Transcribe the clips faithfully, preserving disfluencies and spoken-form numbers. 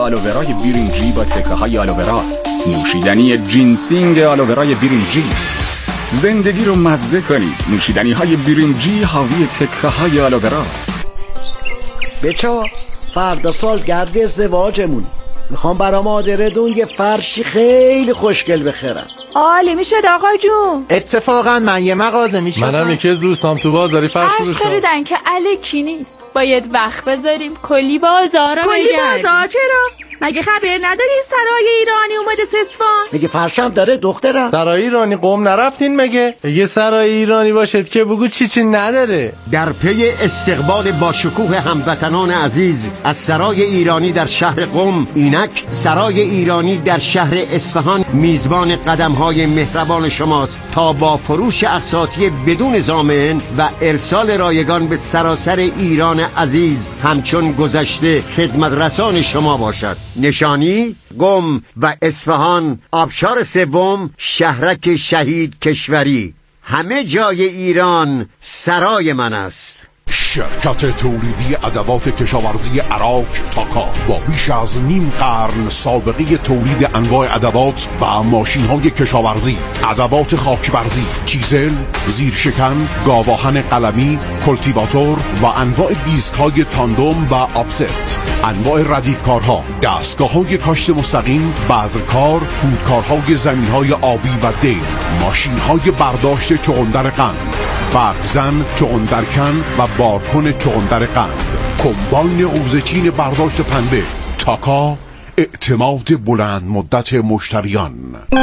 آلوورای برنجی با تکه های آلوورا، نوشیدنی جینسینگ آلوورای برنجی. زندگی رو مزه کنید. نوشیدنی های برنجی حاوی تکه های آلوورا. بچا فردا سالگرد ازدواجمون، میخوام برام آدردون یه فرشی خیلی خوشگل بخرم. عالی میشد آقا جون. اتفاقا من یه مغازه میشناسم. منم یکی از دوستام تو بازاری فرش فرش خریدن که الکی نیست، باید وقت بذاریم کلی بازار رو کلی بازار چرا؟ مگه خبر نداری سرای ایرانی اومده سسفان؟ میگه فرشم داره دخترم. سرای ایرانی قم نرفتین مگه؟ یه سرای ایرانی باشد که بگو چی چی نداره. در پی استقبال با شکوه هموطنان عزیز از سرای ایرانی در شهر قم، اینک سرای ایرانی در شهر اصفهان میزبان قدم‌های مهربان شماست تا با فروش اقساطی بدون ضامن و ارسال رایگان به سراسر ایران عزیز همچون گذشته خدمت رسان شما باشد. نشانی قم و اصفهان، آبشار سوم، شهرک شهید کشوری. همه جای ایران سرای من است. شرکت تولیدی ادوات کشاورزی عراق تاکا با بیش از نیم قرن سابقه تولید انواع ادوات و ماشین‌های کشاورزی، ادوات خاکبرزی، چیزل، زیرشکن، گاواهن قلمی، کلتیواتور و انواع دیسک‌های تاندوم و آفست، انواع ردیفکارها، دستگاه‌های کاشت مستقیم، بذرکار، پودکارهای زمین‌های آبی و دیل، ماشین‌های برداشت چغندر قند، برگزن، چغندرکن و بارکن چغندر قند، کمباین قوزچین برداشت پنبه. تاکا، اعتماد بلند مدت مشتریان.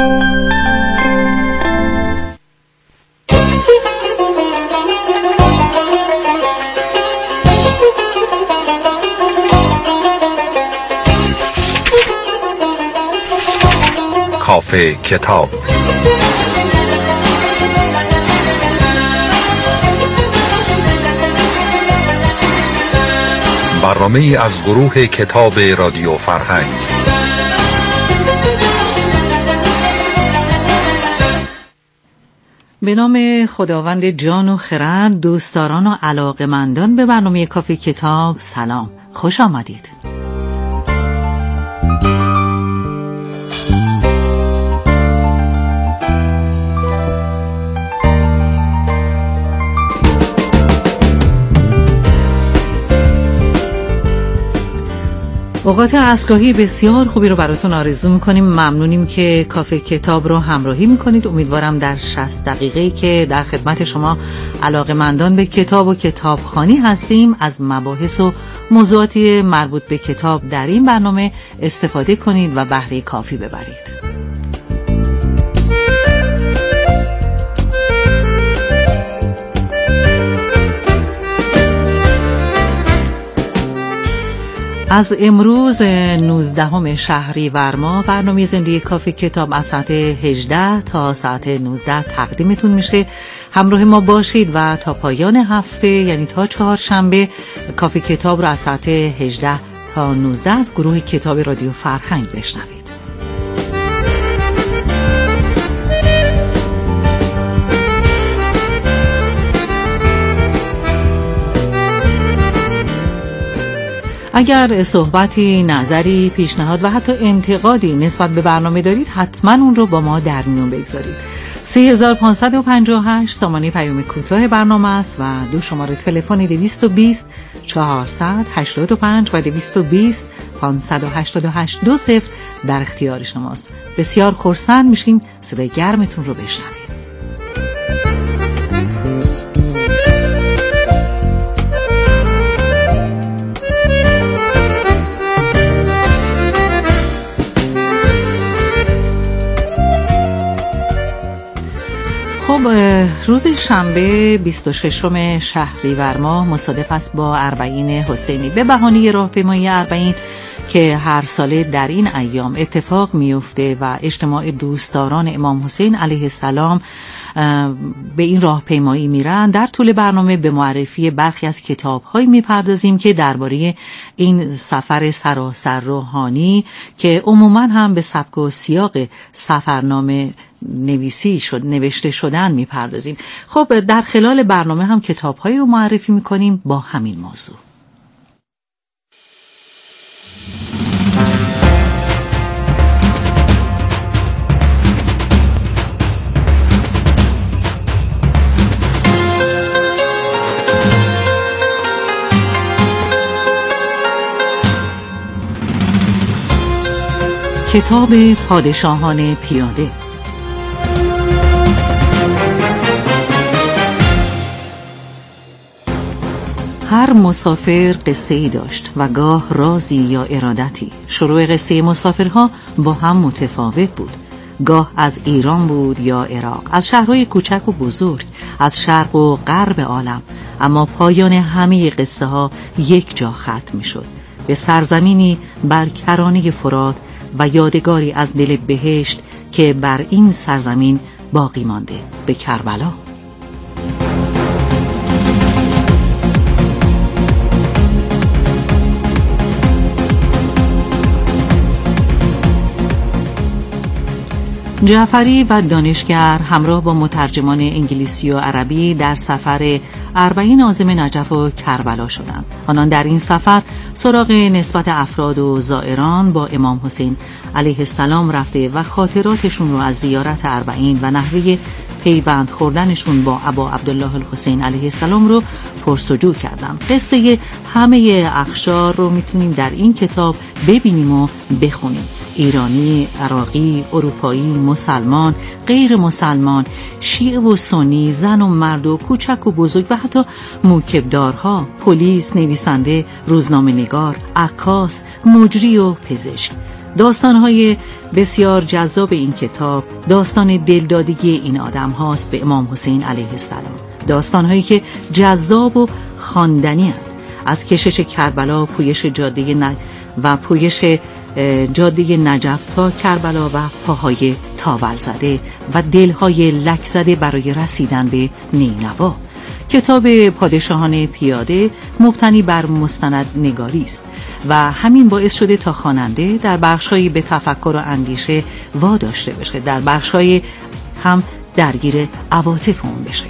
کافه کتاب. برنامه از گروه کتاب رادیو فرهنگ. به نام خداوند جان و خرد، دوستداران و علاقه‌مندان به برنامه کافه کتاب سلام، خوش آمدید. اوقات عصرگاهی بسیار خوبی رو براتون آرزو میکنیم. ممنونیم که کافه کتاب رو همراهی میکنید. امیدوارم در شصت دقیقه‌ای که در خدمت شما علاقه‌مندان به کتاب و کتابخوانی هستیم از مباحث و موضوعات مربوط به کتاب در این برنامه استفاده کنید و بهره کافی ببرید. از امروز نوزدهم شهریور ماه برنامه زندگی کافه کتاب از ساعت هجده تا ساعت نوزده تقدیمتون میشه. همراه ما باشید و تا پایان هفته یعنی تا چهارشنبه کافه کتاب رو از ساعت هجده تا نوزده از گروه کتاب رادیو فرهنگ بشنوید. اگر صحبتی، نظری، پیشنهاد و حتی انتقادی نسبت به برنامه دارید حتما اون رو با ما در میون بگذارید. سه هزار و پانصد و پنجاه و هشت سامانه پیام کوتاه برنامه است و دو شماره تلفن دویست و بیست چهارصد هشتاد و پنج و دویست و بیست پانصد و هشتاد و هشت دو صفر در اختیار شماست. بسیار خرسند میشیم صدای گرمتون رو بشنویم. خب روز شنبه بیست و ششم شهریور ماه مصادف است با اربعین حسینی. به بهانه راهپیمایی اربعین که هر ساله در این ایام اتفاق میفته و اجتماع دوستداران امام حسین علیه السلام به این راهپیمایی میرن، در طول برنامه به معرفی برخی از کتاب‌هایی میپردازیم که درباره این سفر سراسر روحانی که عموماً هم به سبک و سیاق سفرنامه نویسی شد نوشته شدن میپردازیم. خب در خلال برنامه هم کتاب‌هایی رو معرفی میکنیم با همین موضوع. کتاب پادشاهان پیاده. هر مسافر قصه‌ای داشت و گاه رازی یا ارادتی. شروع قصه مسافرها با هم متفاوت بود. گاه از ایران بود یا عراق، از شهرهای کوچک و بزرگ، از شرق و غرب عالم، اما پایان همه قصه ها یک جا ختم می شد، به سرزمینی بر کرانه فرات و یادگاری از دل بهشت که بر این سرزمین باقی مانده، به کربلا. جعفری و دانشگر همراه با مترجمان انگلیسی و عربی در سفر اربعین عازم نجف و کربلا شدند. آنان در این سفر سراغ نسبت افراد و زائران با امام حسین علیه السلام رفته و خاطراتشون رو از زیارت اربعین و نحوه پیوند خوردنشون با ابا عبدالله الحسین علیه السلام رو پرسجو کردند. قصه همه اخشار رو میتونیم در این کتاب ببینیم و بخونیم. ایرانی، عراقی، اروپایی، مسلمان، غیر مسلمان، شیعه و سنی، زن و مرد و کوچک و بزرگ و حتی موکبدارها، پلیس، نویسنده، روزنامه نگار، عکاس، مجری و پزشک. داستانهای بسیار جذاب این کتاب داستان دلدادگی این آدم هاست به امام حسین علیه السلام. داستانهایی که جذاب و خواندنی هستند، از کشش کربلا، پویش جاده ن... و پویش جاده نجف تا کربلا و پاهای تاول زده و دلهای لک زده برای رسیدن به نینوا. کتاب پادشاهان پیاده مبتنی بر مستند نگاری است و همین باعث شده تا خواننده در بخش‌هایی به تفکر و اندیشه واداشته بشه، در بخش‌های هم درگیر عواطف اون بشه.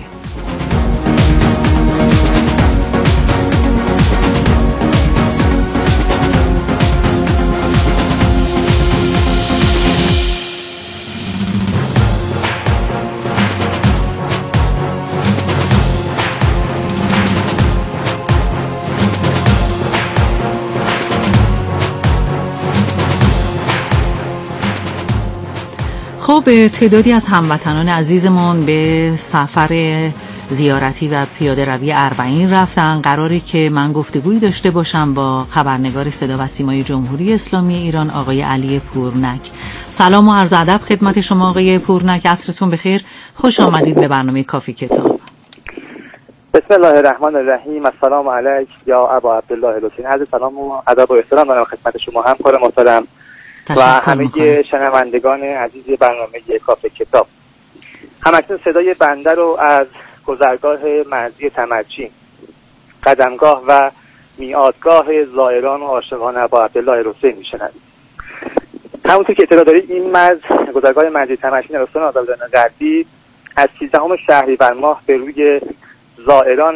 خب، تعدادی از هموطنان عزیزمون به سفر زیارتی و پیاده روی اربعین رفتن. قراره که من گفتگویی داشته باشم با خبرنگار صدا و سیمای جمهوری اسلامی ایران آقای علی پورنک. سلام و عرض ادب خدمت شما آقای پورنک، عصرتون بخیر، خوش آمدید به برنامه کافی کتاب. بسم الله الرحمن الرحیم. السلام علیک یا ابا عبدالله الحسین. عرض سلام و ادب و احترام دارم خدمت شما همکار محترم و همه شنوندگان عزیز برنامه کافه کتاب. همکنون صدای بنده رو از گذرگاه مرزی تمرچین، قدمگاه و میعادگاه زائران و عاشقان ابا عبدالله الحسین میشنوید. همونطور که اطلاع دارید این مرز، گذرگاه مرزی تمرچین استان آذربایجان غربی، از سیزدهم شهریور ماه به روی زائران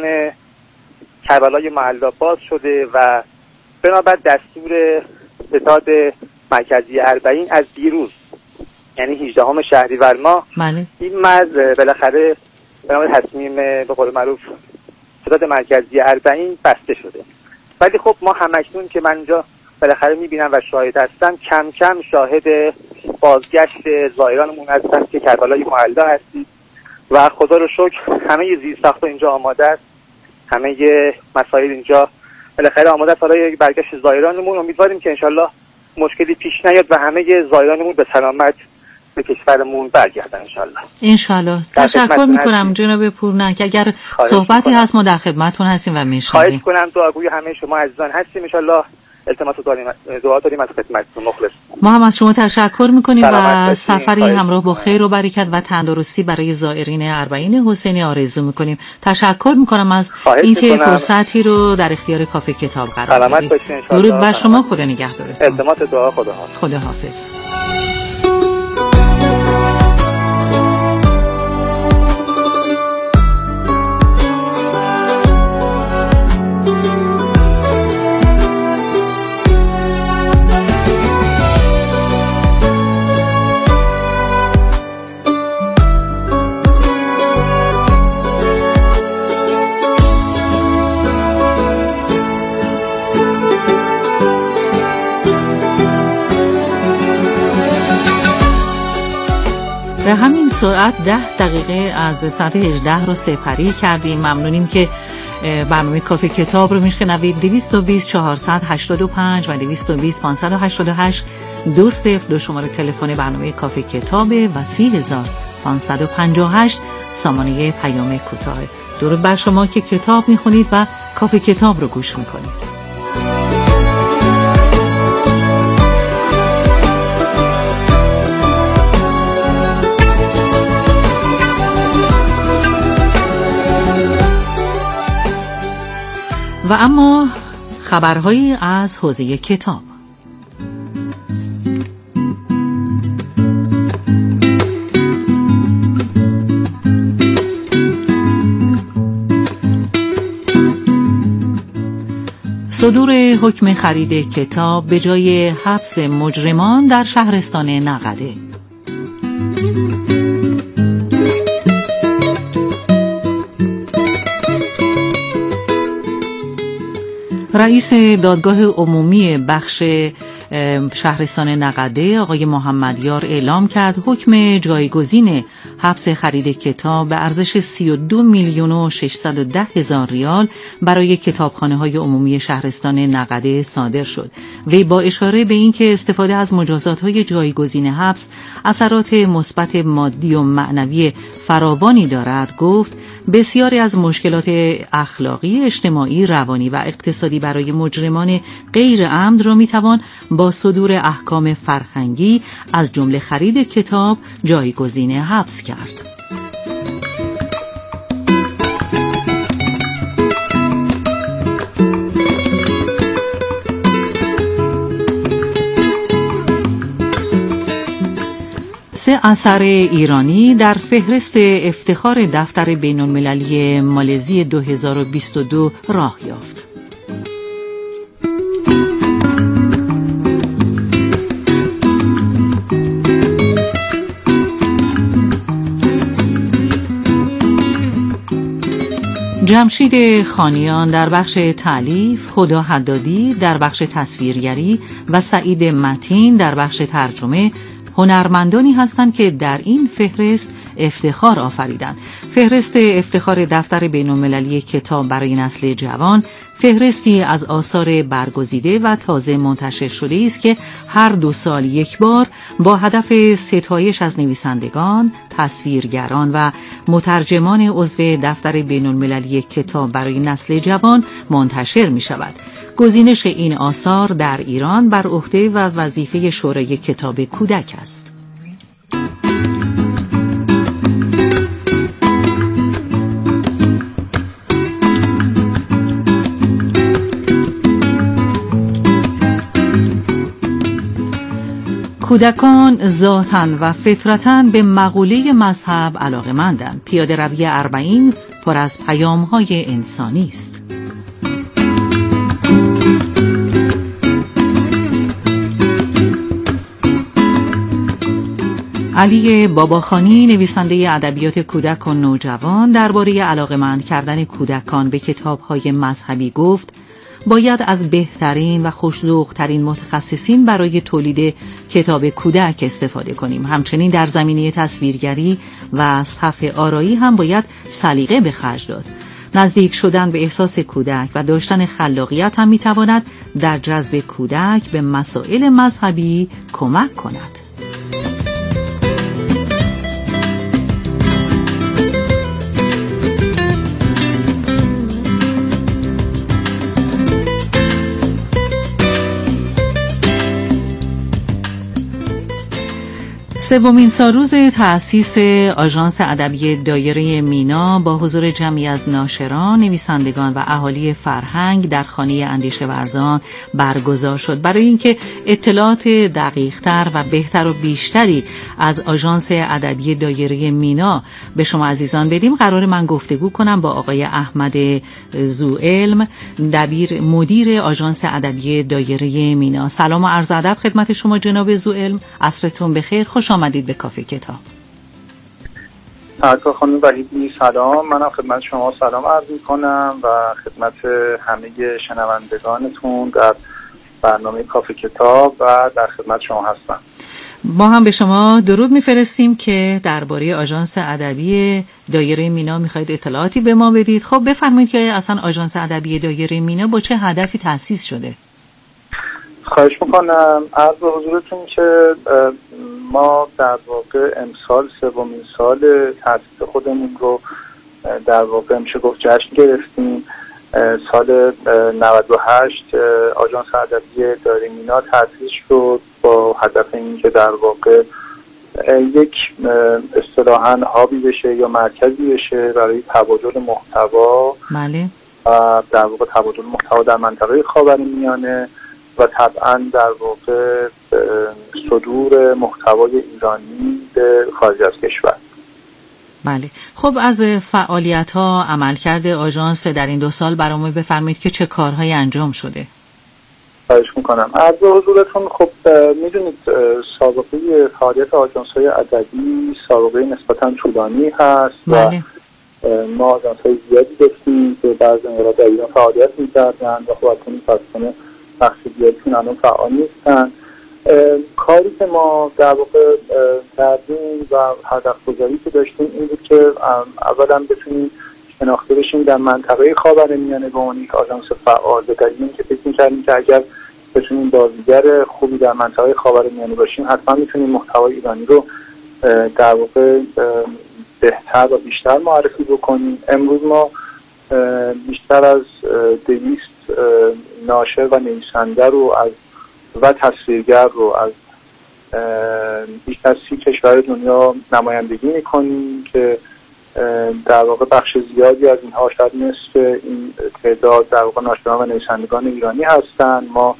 کربلای معلی باز شده و بنابر دستور ستاد مرکزی اربعین از دیروز، یعنی هجدهم شهریور ماه، این مرز بالاخره به نام تصمیم به قول معروف ستاد مرکزی اربعین بسته شده. ولی خب ما همکنون که من اینجا بالاخره میبینم و شاهد هستم، کم کم شاهد بازگشت زائرانمون هستم که کربلای معلی هستید و خدا رو شکر همه زیرساخت‌ها اینجا آماده است، همه مسائل اینجا بالاخره آماده است برای برگشت زائرانمون. امیدواریم که انشالله مشکلی پیش نیاد و همه زائرانمون به سلامت به کشورمون برگردن انشالله. انشالله. تشکر میکنم جناب پورنک. اگر صحبتی هست ما در خدمتتون هستیم و میشنویم. خواهش کنم دعاگوی همه شما عزیزان هستیم انشالله. التماس داریم، دعا داریم از خدمتتون. مخلص. ما هم از شما تشکر میکنیم و سفری همراه با خیر و برکت و تندرستی برای زائرین اربعین حسینی آرزو میکنیم. تشکر میکنم از اینکه فرصتی رو در اختیار کافه کتاب قرار دادید. درود بر شما، خدا نگهدارتون. التماس دعا، خدا حافظ. خدا حافظ. به همین سرعت ده دقیقه از ساعت هجده رو سپری کردیم. ممنونیم که برنامه کافی کتاب رو میشنوید. دویست و بیست چهارصد هشتاد و پنج و دویست و بیست پانصد و هشتاد و هشت دو صفر دو شماره تلفن برنامه کافی کتابه و سی هزار پانصد و پنجاه و هشت سامانه پیام کوتاه. درود بر شما که کتاب میخونید و کافی کتاب رو گوش میکنید. و اما خبرهایی از حوزه کتاب. صدور حکم خرید کتاب به جای حبس مجرمان در شهرستان نقده. رئیس دادگاه عمومی بخش شهرستان نقده آقای محمدیار اعلام کرد حکم جایگزین حبس خرید کتاب به ارزش سی و دو میلیون و ششصد و ده هزار ریال برای کتابخانه‌های عمومی شهرستان نقده صادر شد. وی با اشاره به اینکه استفاده از مجازات‌های جایگزین حبس اثرات مثبت مادی و معنوی فراوانی دارد، گفت بسیاری از مشکلات اخلاقی، اجتماعی، روانی و اقتصادی برای مجرمان غیر عمد را میتوان با صدور احکام فرهنگی از جمله خرید کتاب جایگزین حبس کرد. سه اثر ایرانی در فهرست افتخار دفتر بین المللی مالزی دو هزار و بیست و دو راه یافت. جمشید خانیان در بخش تالیف، هدا حدادی در بخش تصویرگری و سعید متین در بخش ترجمه هنرمندانی هستند که در این فهرست افتخار آفریدند. فهرست افتخار دفتر بین‌المللی کتاب برای نسل جوان فهرستی از آثار برگزیده و تازه منتشر شده است که هر دو سال یک بار با هدف ستایش از نویسندگان، تصویرگران و مترجمان عضو دفتر بین‌المللی کتاب برای نسل جوان منتشر می شود. گزینش این آثار در ایران بر عهده و وظیفه شورای کتاب کودک است. کودکان ذاتاً و فطرتاً به مقوله مذهب علاقه‌مندند. پیاده روی اربعین پر از پیام‌های انسانی است. علی باباخانی نویسنده ادبیات کودک و نوجوان درباره علاقه‌مند کردن کودکان به کتاب‌های مذهبی گفت باید از بهترین و خوش‌ذوق‌ترین متخصصین برای تولید کتاب کودک استفاده کنیم. همچنین در زمینه تصویرگری و صفحه آرایی هم باید سلیقه به خرج داد. نزدیک شدن به احساس کودک و داشتن خلاقیت هم می‌تواند در جذب کودک به مسائل مذهبی کمک کند. سومین سالروز تأسیس آژانس ادبی دایره مینا با حضور جمعی از ناشران، نویسندگان و اهالی فرهنگ در خانه اندیشه ورزان برگزار شد. برای اینکه اطلاعات دقیق‌تر و بهتر و بیشتری از آژانس ادبی دایره مینا به شما عزیزان بدیم، قرار من گفتگو کنم با آقای احمد زوعلم، دبیر مدیر آژانس ادبی دایره مینا. سلام و عرض ادب خدمت شما جناب زوعلم، عصرتون بخیر، خوش آمدید به کافی کتاب. سرکار خانم وحیدی سلام، منم خدمت شما سلام عرض میکنم و خدمت همه شنوندگانتون در برنامه کافی کتاب و در خدمت شما هستم. ما هم به شما درود میفرستیم که درباره آژانس ادبی دایره مینا میخواید اطلاعاتی به ما بدید. خب بفرمایید که اصلا آژانس ادبی دایره مینا با چه هدفی تأسیس شده؟ خواهش میکنم. عرض به حضورتون که ما در واقع امسال سومین سال تأسیس خودمون رو در واقع میشه گفت جشن گرفتیم. سال نود و هشت آژانس ادبی دایره مینا تأسیس شد با هدف این که در واقع یک اصطلاحاً هابی بشه یا مرکزی بشه برای تبادل محتوا بله و در واقع تبادل محتوا در منطقه خاورمیانه و طبعاً در واقع صدور محتوای ایرانی به خارج از کشور. بله. خب از فعالیت‌ها عملکرد آژانس در این دو سال برامون بفرمایید که چه کارهایی انجام شده؟ خواهش میکنم. عرض به حضورتون خب میدونید سابقه فعالیت آژانس‌های ادبی سابقه نسبتاً طولانی هست. بله. و ما آژانس‌های زیادی داشتیم که بعضی انقلاب در ایران فعالیت می‌کردن و خب اکنون فصلانه بخش زیادیشون الان فعال نیستن. کاری که ما در واقع کردیم و هدف گذاری که داشتیم این بود که اولا بتونیم شناخته بشیم در منطقه خاورمیانه به عنوان یک آژانس فعال، به دلیل اینکه فکر می‌کردیم که اگر بتونیم بازیگر خوبی در منطقه خاورمیانه باشیم حتما میتونیم محتوای ایرانی رو در واقع بهتر و بیشتر معرفی بکنیم. امروز ما بیشتر از دویست ناشر و نویسنده رو از و تصویرگر رو از بیشتر از سی کشور دنیا نمایندگی میکنیم که در واقع بخش زیادی از اینها شاید نصف این تعداد در واقع ناشران و نویسندگان ایرانی هستند. ما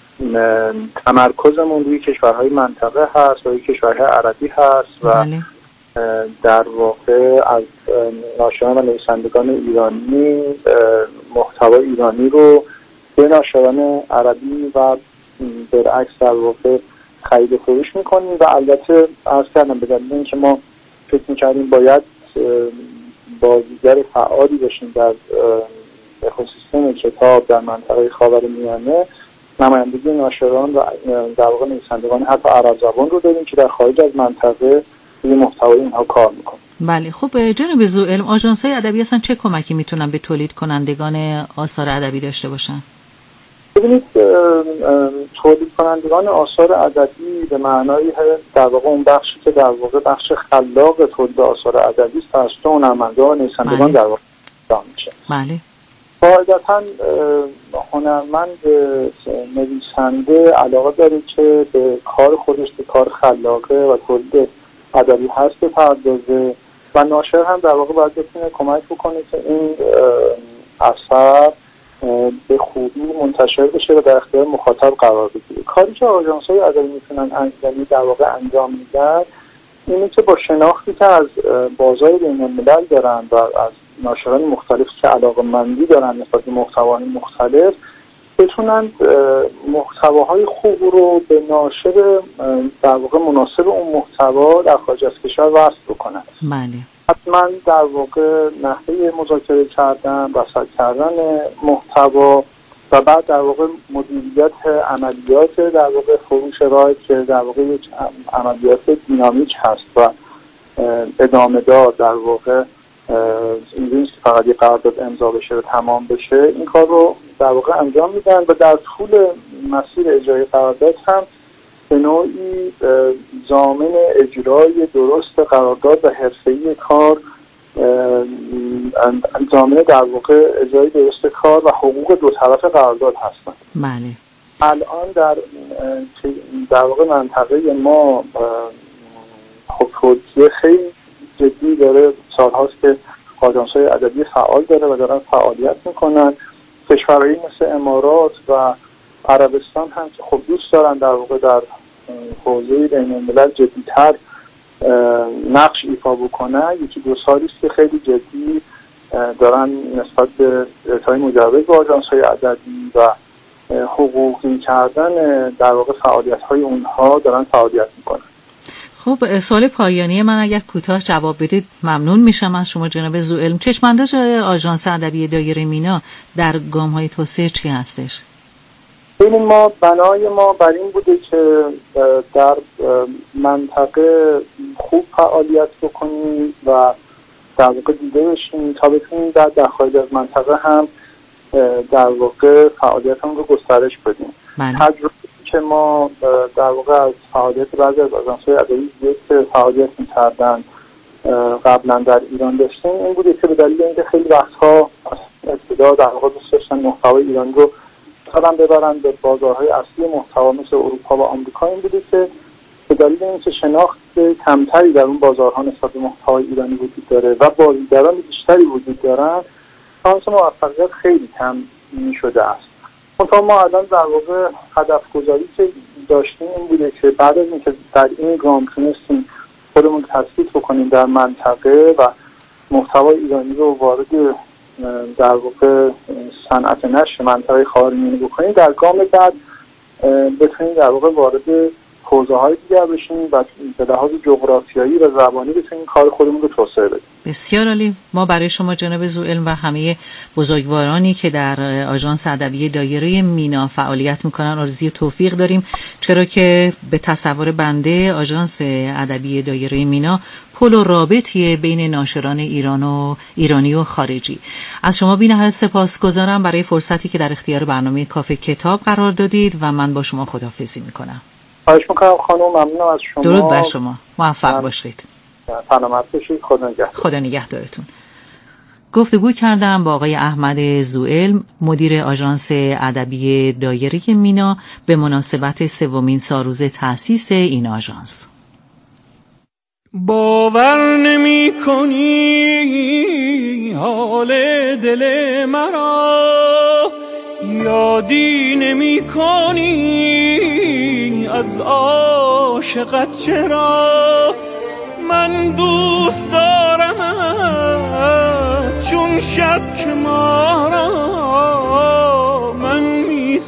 تمرکزمون روی کشورهای منطقه هست و روی کشورهای عربی هست و بله. در واقع از ناشران و نویسندگان ایرانی محتوای ایرانی رو به ناشران عربی و برعکس در واقع خرید و فروش میکنیم و البته عرض کردم به دلیل اینکه ما فکر میکردیم باید بازیگر فعالی باشیم در اکوسیستم کتاب در منطقه خاورمیانه، نمایندگی ناشران و در واقع نویسندگان حتی عرب زبان رو داریم که در خارج از منطقه روی محتوای اینها کار میکنیم. بله. خب جناب ذوالعلم، آژانس‌های ادبی اصلا چه کمکی میتونن به تولید کنندگان آثار ادبی داشته باشن؟ ببینید تولید کنندگان آثار ادبی به معنای در واقع اون بخشی که در واقع بخش خلاق تولید آثار ادبی است توسط هنرمندان و نویسندگان در واقع انجام میشه. بله. قاعدتاً هنرمند نویسنده علاقه داره که به کار خودش به کار خلاقه و تولید ادبی هست بپردازه و ناشر هم در واقع باید بتونه کمک بکنه که این اثر به خوبی منتشر بشه و در اختیار مخاطب قرار بگیره. کاری که آژانس‌های ادبی میتونن انجام در واقع انجام میدن اینه که با شناختی که از بازار بین‌الملل دارن و از ناشران مختلف که علاقه‌مندی دارن نسبت به محتوای مختلف بتونن محتواهای خوب رو به ناشر در واقع مناسب اون محتوا در خارج از کشور وصل بکنن. بله. حتما در واقع نحوه مذاکره کردن، وصل کردن محتوا و بعد در واقع مدیریت عملیات در واقع فروش رایج که در واقع یک عملیات دینامیک هست و ادامه دار در واقع این نیست که فقط یک قرارداد امضا بشه و تمام بشه. این کار رو در واقع انجام میدن و در طول مسیر اجرای قرارداد هم به نوعی ضامن اجرای درست قرارداد و حرفه‌ای کار، ضامن در واقع اجرای درست کار و حقوق دو طرف قرارداد هستند. بله. الان در در واقع منطقه ما خب توجیه خیلی جدی داره، سالهاست که آژانس‌های ادبی فعال داره و دارن فعالیت میکنن. کشورهایی مثل امارات و عربستان هم که خب دوست دارن در واقع در حوزه بین‌الملل جدی‌تر نقش ایفا بکنن. یکی دو سالی است که خیلی جدی دارن نسبت به اعطای مجوز به آژانس‌های ادبی و حقوقی کردن در واقع فعالیت‌های اونها دارن فعالیت میکنن. خب سوال پایانی من اگر کوتاه جواب بدید ممنون میشم از شما جناب ذوالعلم. چشم‌انداز آژانس ادبی دایره مینا در گام‌های توسعه چی هستش؟ ببین ما بنای ما بر این بوده که در منطقه خوب فعالیت بکنیم و در واقع دیده بشیم تا بتونیم در در خارج از منطقه هم در واقع فعالیتمون رو گسترش بدیم. تجربه که ما در واقع از فعالیت بعضی از آژانس‌های ادبی که فعالیت می‌کردن قبلا در ایران داشتیم این بوده که به دلیل اینکه خیلی وقتها ابتدا در واقع دوست داشتن محتوای ایران رو مثلا ببرن به بازارهای اصلی محتوا مثل اروپا و آمریکا، این بوده که به دلیل اینکه شناخت کمتری در اون بازارها نسبت به محتوای ایرانی وجود داره و بازیگران بیشتری وجود دارن، شانس موفقیت خیلی کم شده است. منتها ما الان در واقع هدف گذاری که داشتیم این بوده که بعد از اینکه در این گام تونستیم خودمون تثبیت بکنیم در منطقه و محتوای ایرانی رو وارد در واقع صنعت نشر منطقه خاورمیانه بکنیم، در گام بعد بتونیم در واقع وارد حوزه‌های دیگر بشیم و به لحاظ جغرافیایی و زبانی بتونیم کار خودمون رو توسعه بدیم. بسیار عالی. ما برای شما جناب ذوالعلم و همه بزرگوارانی که در آژانس ادبی دایره مینا فعالیت میکنن آرزوی توفیق داریم، چرا که به تصور بنده آژانس ادبی دایره مینا پل و رابطیه بین ناشران ایران و ایرانی و خارجی. از شما بی‌نهایت سپاسگزارم برای فرصتی که در اختیار برنامه کافه کتاب قرار دادید و من با شما خداحافظی میکنم. خواهش میکنم خانم، ممنونم از شما. درود بر شما، موفق باشید. سلامت باشید. خدا نگهدار. خدا نگهدارتون. گفتگو کردم با آقای احمد ذوالعلم، مدیر آژانس ادبی دایره مینا به مناسبت سومین سالروز تأسیس این آژانس. باور نمی کنی حال دل مرا، یادی نمی کنی از عاشقت چرا، من دوست دارم چون شب که ما را، من می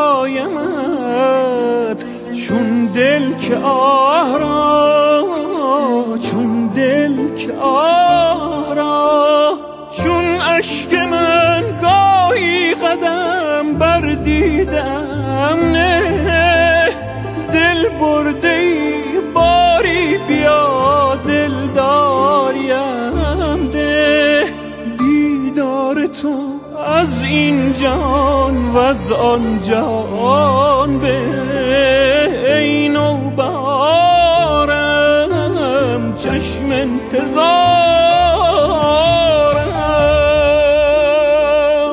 سرایمت چون دل که آرا، چون دل که آرا، چون اشک من گاهی قدم بردیدم نه، دل برده ای باری بیا دل داریم ده، دیدار تو از این جهان و از آن جهان به این نوبهارم چشم انتظارم.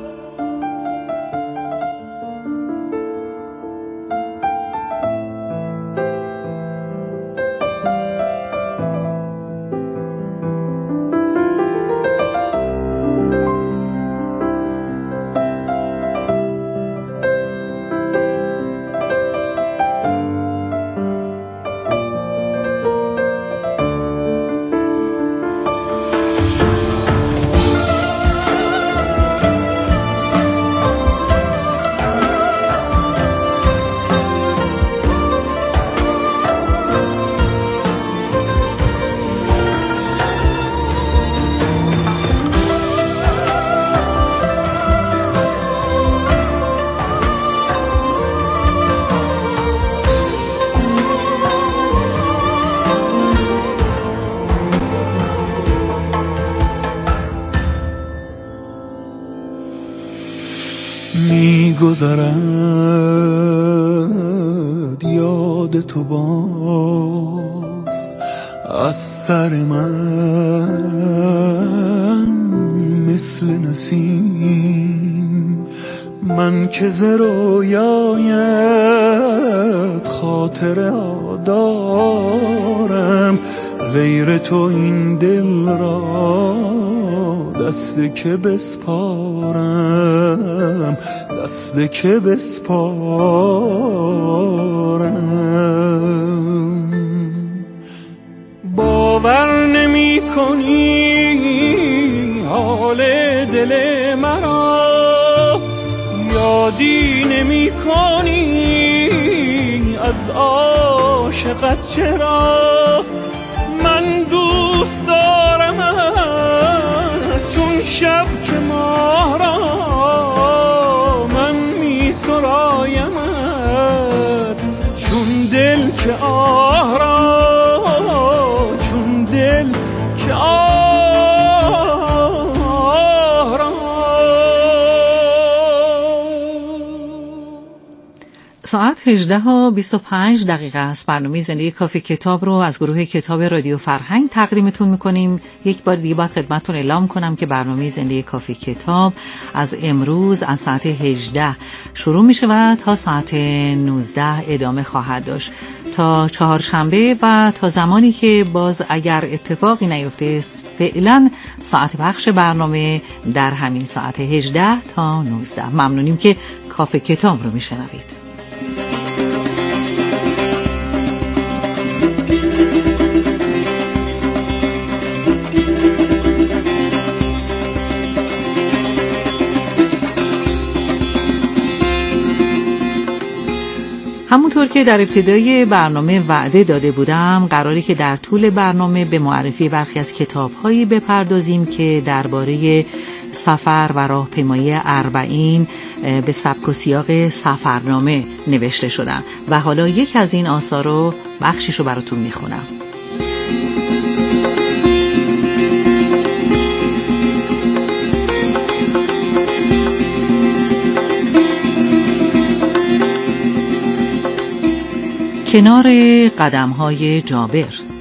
می‌گذرد یاد تو باز از سر من مثل نسیم، من که ز رویایت خاطره دارم، غیر تو این دل را دست که بسپارم، دست که بسپارم. باور نمی کنی حال دل مرا، یادی نمی کنی از عاشقت چرا، من دوست دارم چون شب که ما را، من می سرایم دل که آه را، چون دل که آه را. ساعت هجده و بیست و پنج دقیقه است. برنامه زندگی کافی کتاب رو از گروه کتاب رادیو فرهنگ تقدیمتون میکنیم. یک بار دیگه باید خدمتتون اعلام کنم که برنامه زندگی کافی کتاب از امروز از ساعت هجده شروع میشه و تا ساعت نوزده ادامه خواهد داشت تا چهارشنبه و تا زمانی که باز اگر اتفاقی نیفته فعلا ساعت پخش برنامه در همین ساعت هجده تا نوزده. ممنونیم که کافی کتاب رو میشنوید. همونطور که در ابتدای برنامه وعده داده بودم، قراری که در طول برنامه به معرفی برخی از کتاب‌هایی بپردازیم که درباره سفر و راهپیمایی اربعین به سبک و سیاق سفرنامه نوشته شدن و حالا یکی از این آثار رو بخشیشو براتون میخونم. کنار قدم‌های جابر.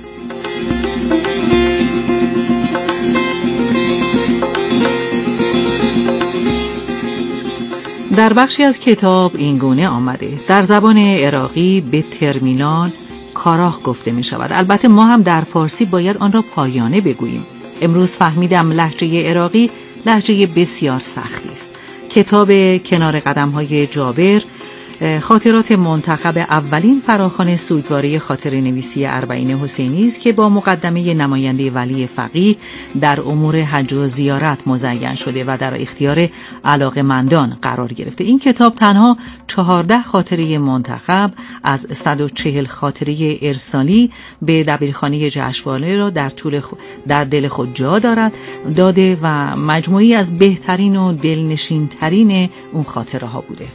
در بخشی از کتاب این گونه آمده: در زبان عراقی به ترمینال کاراخ گفته می شود. البته ما هم در فارسی باید آن را پایانه بگوییم. امروز فهمیدم لهجه عراقی لهجه بسیار سختی است. کتاب کنار قدم‌های جابر خاطرات منتخب اولین فراخوان سوگواری خاطره نویسی اربعین حسینی است که با مقدمه نماینده ولی فقیه در امور حج و زیارت مزین شده و در اختیار علاقه‌مندان قرار گرفته. این کتاب تنها چهارده خاطره منتخب از صد و چهل خاطره ارسالی به دبیرخانه جشنواره را در طول خ... در دل خود جا دارد داده و مجموعی از بهترین و دلنشین‌ترین اون خاطره ها بوده.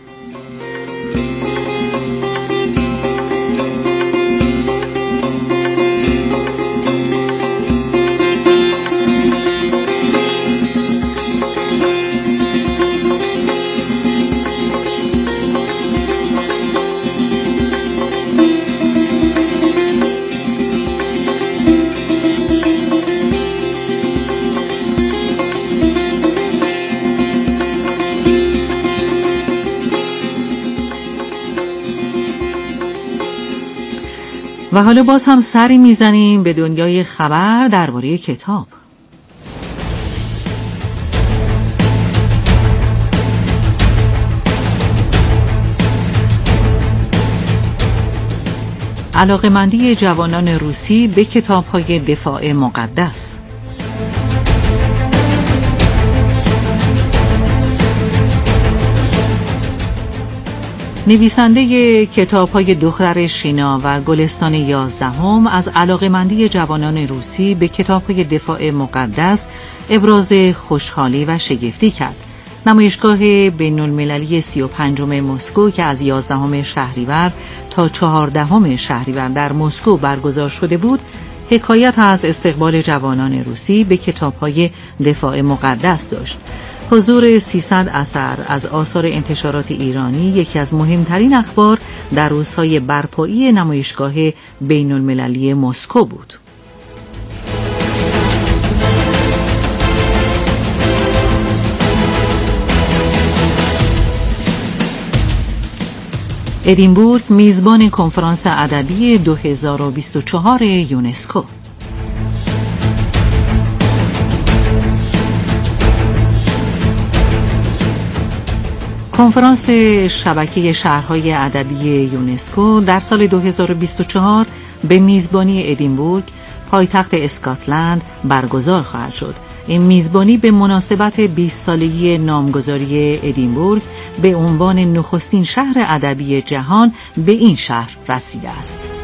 و حالا باز هم سری میزنیم به دنیای خبر درباره کتاب. علاقه‌مندی جوانان روسی به کتاب‌های دفاع مقدس. نویسنده کتاب‌های دختر شینا و گلستان یازدهم از علاقه‌مندی جوانان روسی به کتاب‌های دفاع مقدس ابراز خوشحالی و شگفتی کرد. نمایشگاه بین‌المللی سی و پنجم مسکو که از یازدهم شهریور تا چهاردهم شهریور در مسکو برگزار شده بود، حکایت از استقبال جوانان روسی به کتاب‌های دفاع مقدس داشت. حضور سیصد اثر از آثار انتشارات ایرانی یکی از مهمترین اخبار در روزهای برپایی نمایشگاه بین‌المللی مسکو بود. ادینبورگ میزبان کنفرانس ادبی دو هزار و بیست و چهار یونسکو. کنفرانس شبکه شهرهای ادبی یونسکو در سال دو هزار و بیست و چهار به میزبانی ادینبورگ، پایتخت اسکاتلند، برگزار خواهد شد. این میزبانی به مناسبت بیست سالگی نامگذاری ادینبورگ به عنوان نخستین شهر ادبی جهان به این شهر رسیده است.